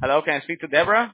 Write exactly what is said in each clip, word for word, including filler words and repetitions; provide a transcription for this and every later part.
Hello, can I speak to Deborah?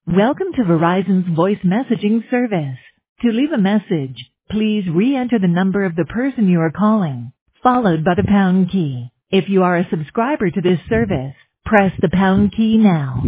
Welcome to Verizon's voice messaging service. To leave a message, please re-enter the number of the person you are calling, followed by the pound key. If you are a subscriber to this service, press the pound key now.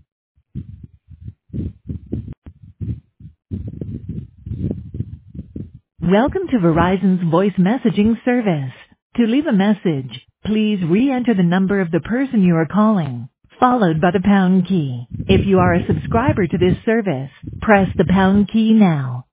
Welcome to Verizon's voice messaging service. To leave a message, please re-enter the number of the person you are calling, followed by the pound key. If you are a subscriber to this service, press the pound key now.